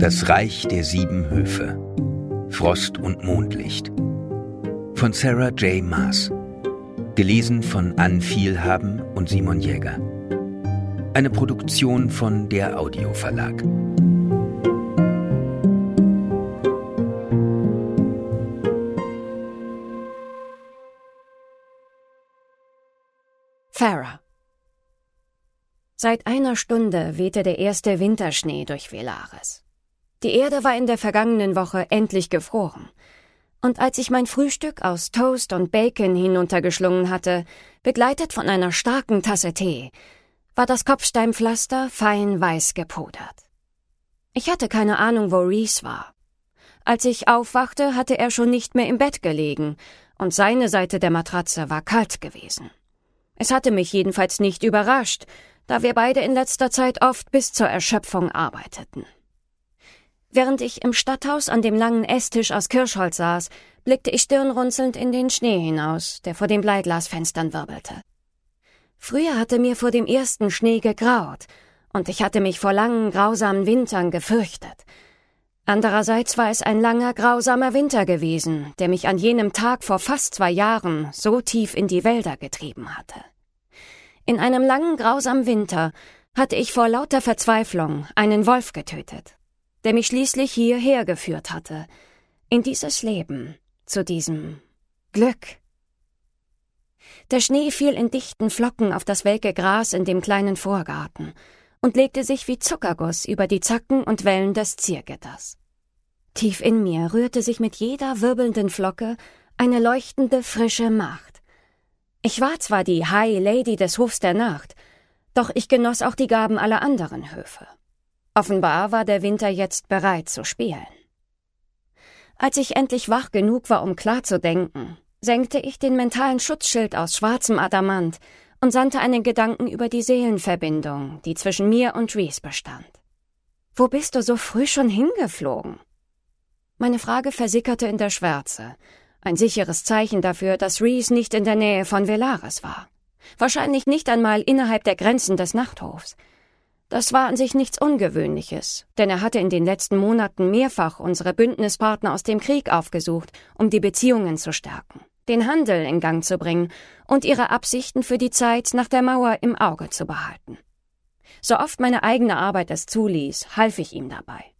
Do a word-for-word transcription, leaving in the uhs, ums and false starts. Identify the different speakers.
Speaker 1: Das Reich der sieben Höfe. Frost und Mondlicht. Von Sarah J. Maas. Gelesen von Ann Vielhaben und Simon Jäger. Eine Produktion von der Audio Verlag.
Speaker 2: Farah. Seit einer Stunde wehte der erste Winterschnee durch Velaris. Die Erde war in der vergangenen Woche endlich gefroren. Und als ich mein Frühstück aus Toast und Bacon hinuntergeschlungen hatte, begleitet von einer starken Tasse Tee, war das Kopfsteinpflaster fein weiß gepudert. Ich hatte keine Ahnung, wo Rhys war. Als ich aufwachte, hatte er schon nicht mehr im Bett gelegen, und seine Seite der Matratze war kalt gewesen. Es hatte mich jedenfalls nicht überrascht, da wir beide in letzter Zeit oft bis zur Erschöpfung arbeiteten. Während ich im Stadthaus an dem langen Esstisch aus Kirschholz saß, blickte ich stirnrunzelnd in den Schnee hinaus, der vor den Bleiglasfenstern wirbelte. Früher hatte mir vor dem ersten Schnee gegraut, und ich hatte mich vor langen, grausamen Wintern gefürchtet. Andererseits war es ein langer, grausamer Winter gewesen, der mich an jenem Tag vor fast zwei Jahren so tief in die Wälder getrieben hatte. In einem langen, grausamen Winter hatte ich vor lauter Verzweiflung einen Wolf getötet, der mich schließlich hierher geführt hatte, in dieses Leben, zu diesem Glück. Der Schnee fiel in dichten Flocken auf das welke Gras in dem kleinen Vorgarten und legte sich wie Zuckerguss über die Zacken und Wellen des Ziergitters. Tief in mir rührte sich mit jeder wirbelnden Flocke eine leuchtende, frische Macht. Ich war zwar die High Lady des Hofs der Nacht, doch ich genoss auch die Gaben aller anderen Höfe. Offenbar war der Winter jetzt bereit zu spielen. Als ich endlich wach genug war, um klar zu denken, senkte ich den mentalen Schutzschild aus schwarzem Adamant und sandte einen Gedanken über die Seelenverbindung, die zwischen mir und Rhys bestand. »Wo bist du so früh schon hingeflogen?« Meine Frage versickerte in der Schwärze, ein sicheres Zeichen dafür, dass Rhys nicht in der Nähe von Velaris war. Wahrscheinlich nicht einmal innerhalb der Grenzen des Nachthofs. Das war an sich nichts Ungewöhnliches, denn er hatte in den letzten Monaten mehrfach unsere Bündnispartner aus dem Krieg aufgesucht, um die Beziehungen zu stärken, den Handel in Gang zu bringen und ihre Absichten für die Zeit nach der Mauer im Auge zu behalten. So oft meine eigene Arbeit es zuließ, half ich ihm dabei.